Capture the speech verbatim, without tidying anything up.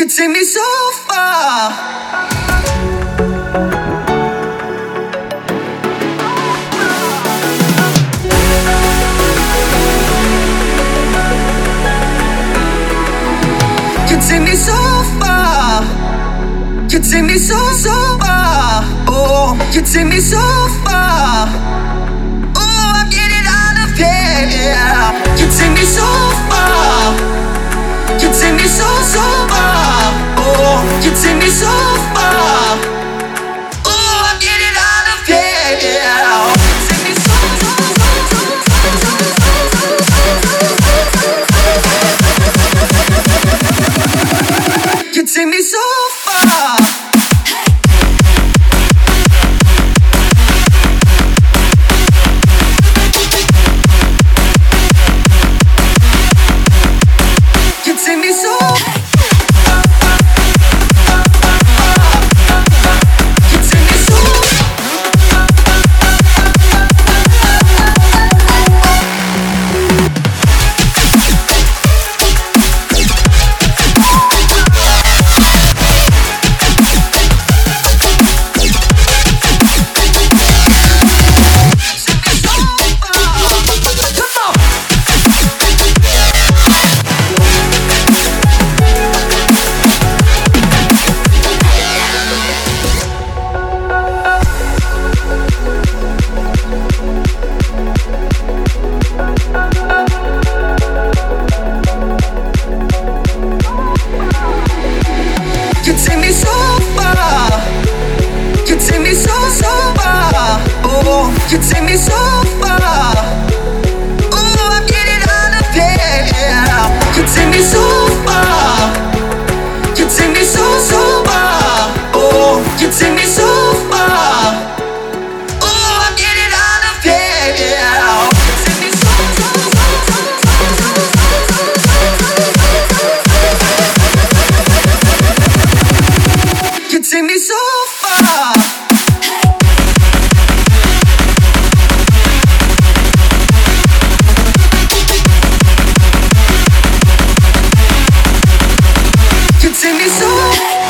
You take me so far. You take me so far. You take me so, so far. Oh, you take me so far. Oh, I'm getting out of here. You take me so far. You take me so, so far. Oh, you take me so far. Oh, I'm getting out of here. You take me so, so, so, so. You take me so far. You take me so. You take me so. You take me so far. You take me so, so far. Oh, you take me so far. Oh, I'm getting out of here. You take me so far. You take me so, so far. Oh, you take me so far. Oh, I'm getting out of here. You take me so, so, so, so, so, so, so, so. You take me so far. You take me so